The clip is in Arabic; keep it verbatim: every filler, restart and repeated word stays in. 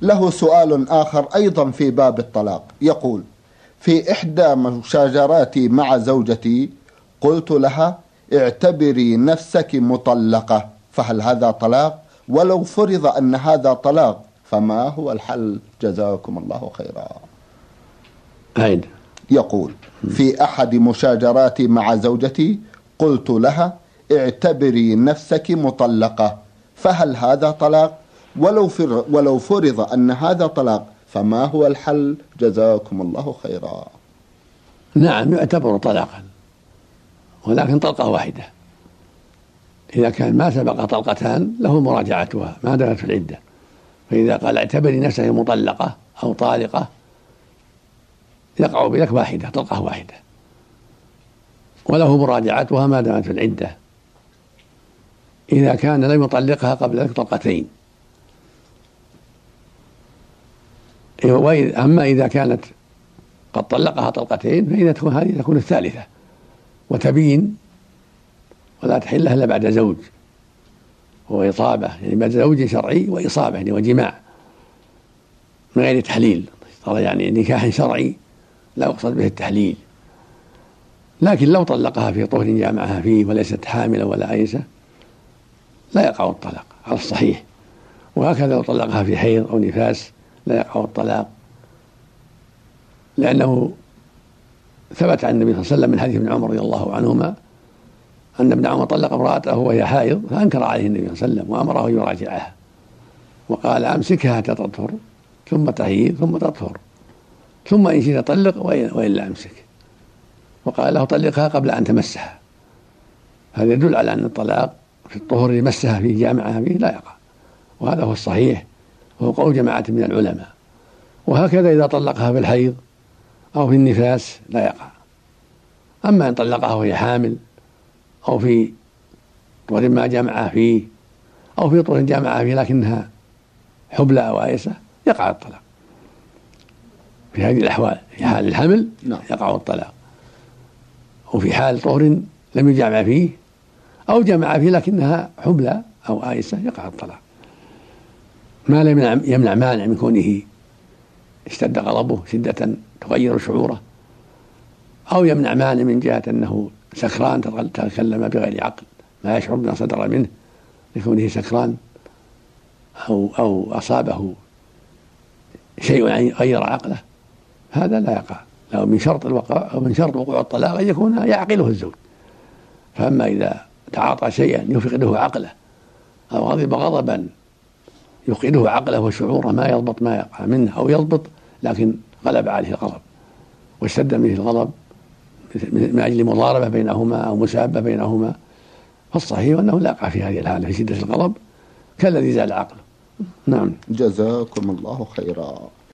له سؤال آخر أيضا في باب الطلاق، يقول: في إحدى مشاجراتي مع زوجتي قلت لها: اعتبري نفسك مطلقة، فهل هذا طلاق؟ ولو فرض أن هذا طلاق فما هو الحل؟ جزاكم الله خيرا. عيد. يقول: في أحد مشاجراتي مع زوجتي قلت لها: اعتبري نفسك مطلقة، فهل هذا طلاق؟ ولو ولو فرض أن هذا طلاق فما هو الحل؟ جزاكم الله خيرا. نعم، يعتبر طلاقا، ولكن طلقة واحدة. إذا كان ما سبق طلقتان له مراجعتها ما دامت في العدة. فإذا قال اعتبري نفسك مطلقة أو طالقة يقع بذلك واحدة، طلقة واحدة، وله مراجعتها ما دامت في العدة. إذا كان لم يطلقها قبل ذلك طلقتين. أما إذا كانت قد طلقها طلقتين فإذا تكون هذه تكون الثالثة وتبين، ولا تحل إلا بعد زوج وإصابة، يعني بعد زوج شرعي وإصابة يعني وجماع من غير تحليل. يعني نكاح شرعي لا يقصد به التحليل. لكن لو طلقها في طهر جامعها فيه وليست حاملة ولا عيسة لا يقع الطلاق على الصحيح. وهكذا لو طلقها في حيض أو نفاس لا يقع الطلاق، لأنه ثبت عن النبي صلى الله عليه وسلم من حديث ابن عمر رضي الله عنهما أن ابن عمر طلق امرأته وهي حائض فأنكر عليه النبي صلى الله عليه وسلم وأمره يراجعها وقال: أمسكها حتى تطهر ثم تحيض ثم تطهر ثم إن شئت طلق وإلا أمسك. وقال له: طلقها قبل أن تمسها. هذا يدل على أن الطلاق في الطهر يمسها فيه جامعها فيه لا يقع، وهذا هو الصحيح وهو قول جماعة من العلماء. وهكذا إذا طلقها في الحيض أو في النفاس لا يقع. أما إن طلقها وهي حامل أو في طهر ما جامعها فيه أو في طهر جامعها فيه لكنها حبلى أو آيسة يقع الطلاق. في هذه الأحوال في حال الحمل يقع الطلاق، وفي حال طهر لم يجامع فيه أو جمع فيه لكنها حبلى أو آيسة يقع الطلاق. ما لم يمنع مانع من كونه اشتد غضبه شدة تغير شعوره، أو يمنع مانع من جهة أنه سكران تكلم بغير عقل ما يشعر بما صدر منه لكونه سكران، أو أو أصابه شيء غير عقله، هذا لا يقع. لو من شرط الوقوع أو من شرط وقوع الطلاق أن يكون يعقله الزوج. فأما إذا تعاطى شيئا يفقده عقله أو غضب غضبا يفقده عقله وشعوره ما يضبط ما يقع منه، أو يضبط لكن غلب عليه الغضب واشتد منه الغضب من أجل مضاربة بينهما أو مسابة بينهما، فالصحيح أنه لا يقع في هذه الحالة في شدة الغضب كالذي زال عقله. نعم. جزاكم الله خيرا.